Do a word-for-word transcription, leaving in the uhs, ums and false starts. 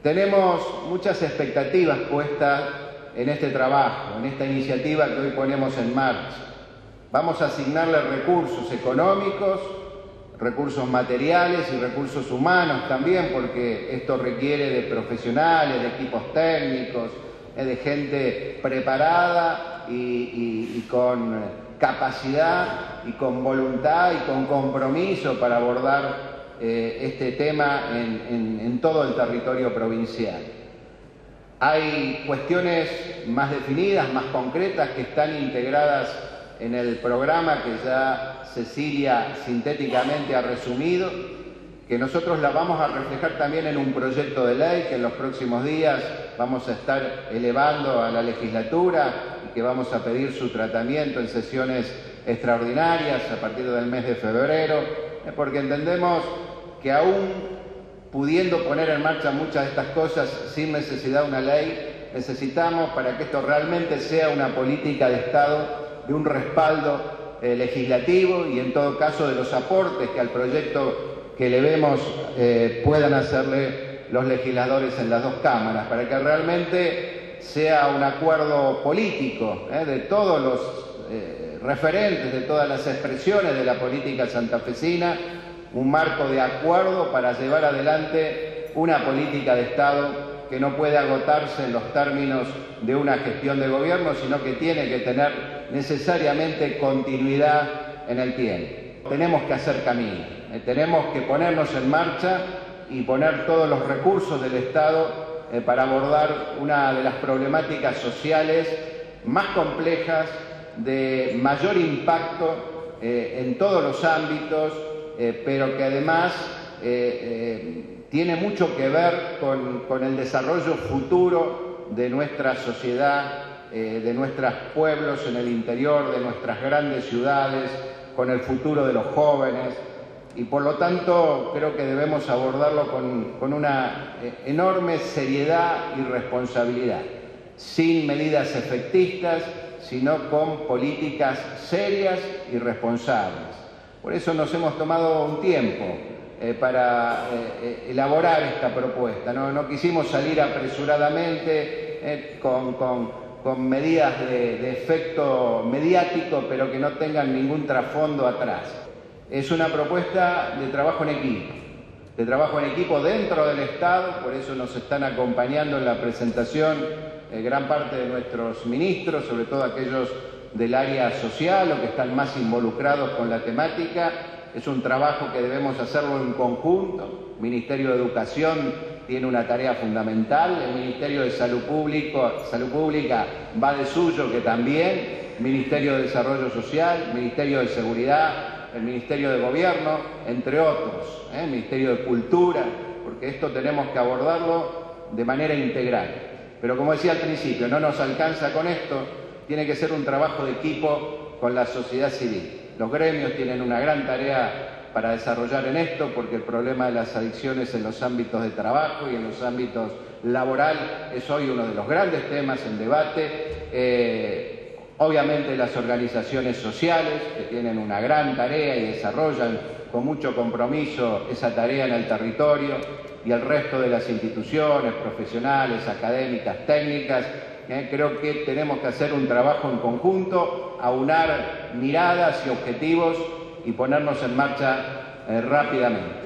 tenemos muchas expectativas puestas en este trabajo, en esta iniciativa que hoy ponemos en marcha. Vamos a asignarle recursos económicos, recursos materiales y recursos humanos también, porque esto requiere de profesionales, de equipos técnicos, de gente preparada y, y, y con capacidad y con voluntad y con compromiso para abordar eh, este tema en, en, en todo el territorio provincial. Hay cuestiones más definidas, más concretas, que están integradas en el programa que ya Cecilia sintéticamente ha resumido, que nosotros la vamos a reflejar también en un proyecto de ley que en los próximos días vamos a estar elevando a la legislatura y que vamos a pedir su tratamiento en sesiones extraordinarias a partir del mes de febrero, porque entendemos que aún pudiendo poner en marcha muchas de estas cosas sin necesidad de una ley, necesitamos, para que esto realmente sea una política de Estado, de un respaldo eh, legislativo y en todo caso de los aportes que al proyecto que le vemos eh, puedan hacerle los legisladores en las dos cámaras, para que realmente sea un acuerdo político eh, de todos los eh, referentes, de todas las expresiones de la política santafesina, un marco de acuerdo para llevar adelante una política de Estado que no puede agotarse en los términos de una gestión de gobierno, sino que tiene que tener necesariamente continuidad en el tiempo. Tenemos que hacer camino, eh, tenemos que ponernos en marcha y poner todos los recursos del Estado eh, para abordar una de las problemáticas sociales más complejas, de mayor impacto eh, en todos los ámbitos, eh, pero que además eh, eh, tiene mucho que ver con, con el desarrollo futuro de nuestra sociedad, eh, de nuestros pueblos en el interior, de nuestras grandes ciudades, con el futuro de los jóvenes. Y por lo tanto creo que debemos abordarlo con, con una eh, enorme seriedad y responsabilidad, sin medidas efectistas, sino con políticas serias y responsables. Por eso nos hemos tomado un tiempo eh, para eh, elaborar esta propuesta. No, no quisimos salir apresuradamente eh, con, con, con medidas de, de efecto mediático, pero que no tengan ningún trasfondo atrás. Es una propuesta de trabajo en equipo, de trabajo en equipo dentro del Estado, por eso nos están acompañando en la presentación eh, gran parte de nuestros ministros, sobre todo aquellos del área social o que están más involucrados con la temática. Es un trabajo que debemos hacerlo en conjunto. El Ministerio de Educación tiene una tarea fundamental, el Ministerio de Salud, Público, Salud Pública va de suyo, que también, el Ministerio de Desarrollo Social, el Ministerio de Seguridad, el Ministerio de Gobierno, entre otros, ¿eh? el Ministerio de Cultura, porque esto tenemos que abordarlo de manera integral. Pero como decía al principio, no nos alcanza con esto, tiene que ser un trabajo de equipo con la sociedad civil. Los gremios tienen una gran tarea para desarrollar en esto, porque el problema de las adicciones en los ámbitos de trabajo y en los ámbitos laboral es hoy uno de los grandes temas en debate. Eh, Obviamente las organizaciones sociales, que tienen una gran tarea y desarrollan con mucho compromiso esa tarea en el territorio, y el resto de las instituciones profesionales, académicas, técnicas, eh, creo que tenemos que hacer un trabajo en conjunto, aunar miradas y objetivos y ponernos en marcha eh, rápidamente.